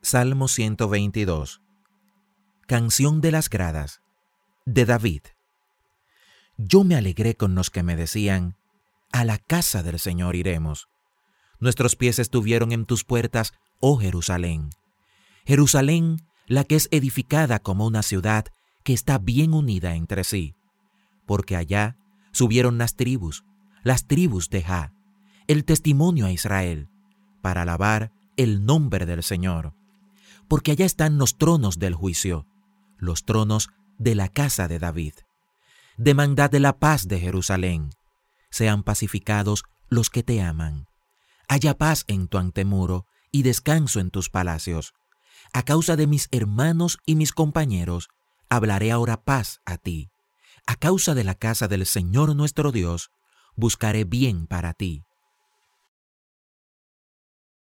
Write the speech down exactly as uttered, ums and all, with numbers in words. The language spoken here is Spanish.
Salmo ciento veintidós. Canción de las gradas, de David. Yo me alegré con los que me decían, a la casa del Señor iremos. Nuestros pies estuvieron en tus puertas, oh Jerusalén. Jerusalén, la que es edificada como una ciudad que está bien unida entre sí. Porque allá subieron las tribus, las tribus de Jah, el testimonio a Israel, para alabar el nombre del Señor. Porque allá están los tronos del juicio, los tronos de la casa de David. Demandad de la paz de Jerusalén. Sean pacificados los que te aman. Haya paz en tu antemuro y descanso en tus palacios. A causa de mis hermanos y mis compañeros, hablaré ahora paz a ti. A causa de la casa del Señor nuestro Dios, buscaré bien para ti.